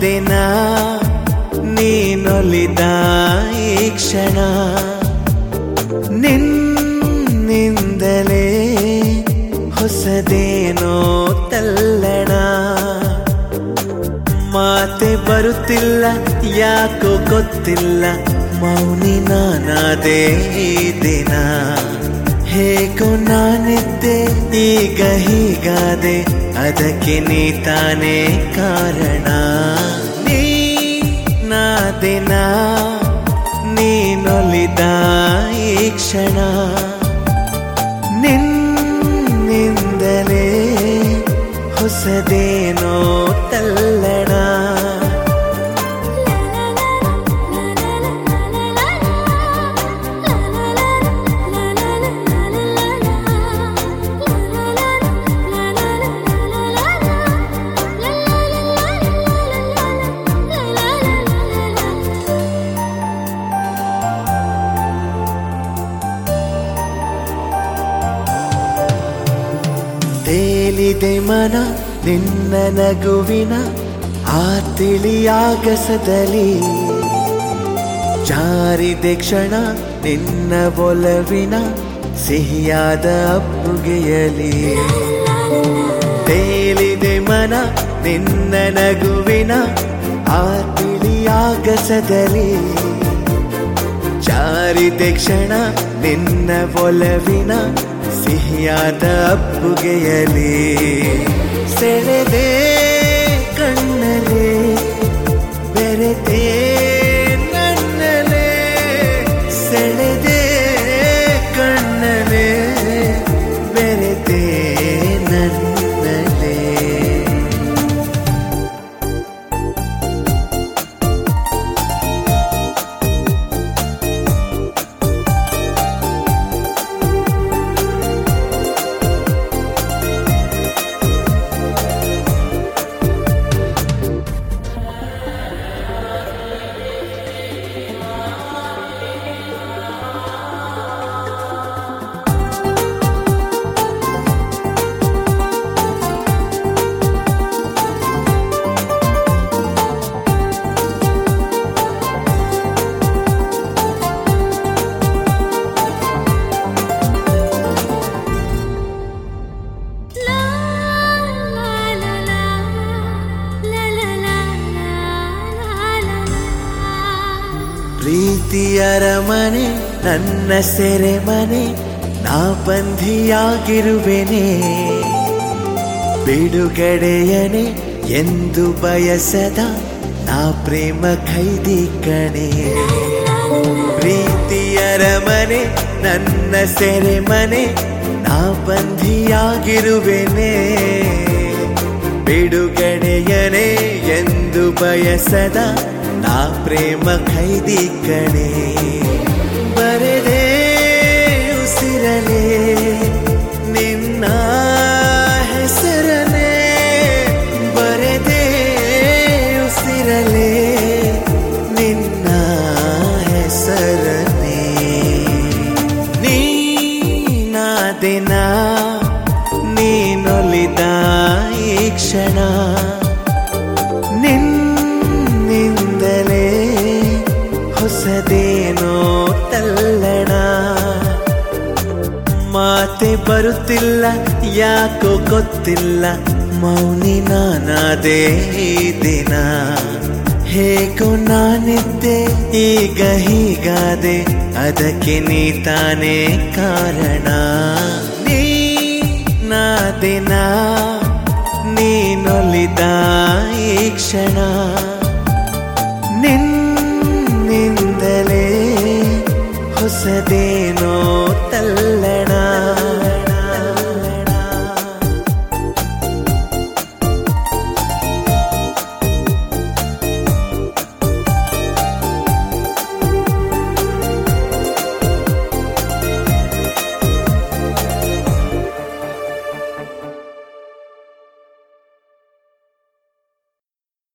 ದಿನ ನೀನೊಲಿದ ಈ ಕ್ಷಣ ನಿನ್ನಿಂದಲೇ ಹೊಸದೇನೋ ತಲ್ಲಣ ಮಾತೆ ಬರುತ್ತಿಲ್ಲ ಯಾಕೋ ಗೊತ್ತಿಲ್ಲ ಮೌನಿ ನಾನಾದೆ ಈ ದಿನ ಹೇಗೋ ನಾನಿದ್ದೆ ಈಗ ಹೀಗಾದೆ ಅದಕ್ಕೆ ನೀ ತಾನೇ ಕಾರಣ ನೀನಾದಿನ ನೀನೊಲಿದ ಈ ಕ್ಷಣ ನಿನ್ನಿಂದಲೇ ಹೊಸದೇನೋ ತಲ್ಲಣ ತೇಲಿದೆ ಮನ ನಿನ್ನ ನಗುವಿನ ಆ ತಿಳಿಯಾಗಸದಲ್ಲಿ ಜಾರಿದೆ ಕ್ಷಣ ನಿನ್ನ ಒಲವಿನ ಸಿಹಿಯಾದ ಅಪ್ಪುಗೆಯಲಿ ತೇಲಿದೆ ಮನ ನಿನ್ನ ನಗುವಿನ ಆ ತಿಳಿಯಾಗಸದಲ್ಲಿ ಜಾರಿದೆ ಕ್ಷಣ ನಿನ್ನ ಒಲವಿನ ಸಿಹಿಯಾದ ಅಪ್ಪುಗೆಯಲಿ ಸೆಳೆದೆ ಕಣ್ಣಲೆ ಬೆರೆತೆ ನನ್ನಲೆ ಸೆಳೆದೆ ಕಣ್ಣಲೆ ಬೆರೆತೆ ನನ್ನಲೆ ಪ್ರೀತಿಯರ ಮನೆ ನನ್ನ ಸೆರೆಮನೆ ನಾ ಬಂಧಿಯಾಗಿರುವೆನೆ ಬಿಡುಗಡೆಯನೆ ಎಂದು ಬಯಸದ ನಾ ಪ್ರೇಮ ಖೈದಿ ಕಣೆ ಪ್ರೀತಿಯರ ಮನೆ ನನ್ನ ಸೆರೆಮನೆ ನಾ ಬಂಧಿಯಾಗಿರುವೆನೆ ಬಿಡುಗಡೆಯನೆ ಎಂದು ಬಯಸದ ನಾ ಪ್ರೇಮ ಖೈದಿ ಕಣೆ ಬರೆದೆ ಉಸಿರಲೆ ನಿನ್ನ ಹೆಸರನೆ ಬರೆದೆ ಉಸಿರಲೆ ನಿನ್ನ ಹೆಸರನೆ ನೀನಾದಿನ ನೀನೊಲಿದ ಈ ಕ್ಷಣ ನಿನ್ನಿಂದಲೇ ಹೊಸದೇನೋ ತಲ್ಲಣ ಮಾತೆ ಬರುತ್ತಿಲ್ಲ ಯಾಕೋ ಗೊತ್ತಿಲ್ಲ ಮೌನಿ ನಾನಾದೆ ಈ ದಿನ ಹೇಗೋ ನಾನಿದ್ದೆ ಈಗ ಹೀಗಾದೆ ಅದಕ್ಕೆ ನೀ ತಾನೇ ಕಾರಣ ನೀನಾದಿನ ನೀನೊಲಿದ ಈ ಕ್ಷಣ ನಿನ್ನಿಂದಲೇ ಹೊಸದೇ